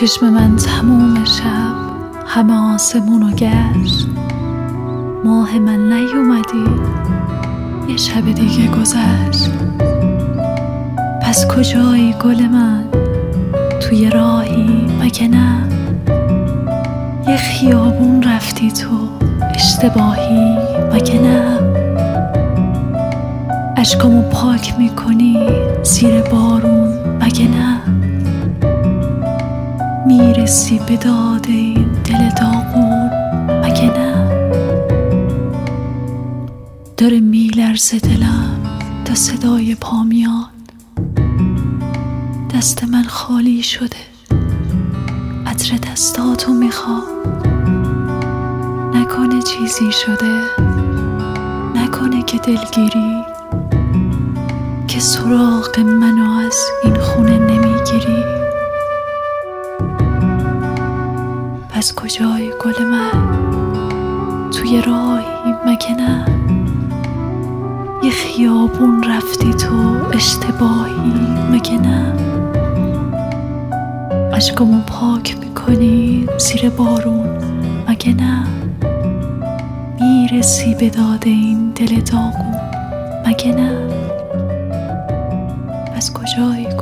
چشم من تموم شب همه آسمونو گشت، ماه من نیومدی، یه شب دیگه گذشت. پس کجایی گل من؟ توی راهی مگه نه؟ یه خیابون رفتی تو اشتباهی مگه نه؟ اشکامو پاک میکنی زیر بارون مگه نه؟ میرسی به داد این دل داغون مگه نه؟ داره میلرزه دلم تا صدای پا میاد، دست من خالی شده، عطر دستاتو میخواد. نکنه چیزی شده، نکنه که دلگیری، که سراغ منو از این خونه نمیگیری. پس کجای گل من؟ توی راهی مگه نه؟ یه خیابون رفتی تو اشتباهی مگه نه؟ اشکامو پاک میکنی زیر بارون مگه نه؟ میرسی به داد این دل داغون مگه نه؟ پس کجایی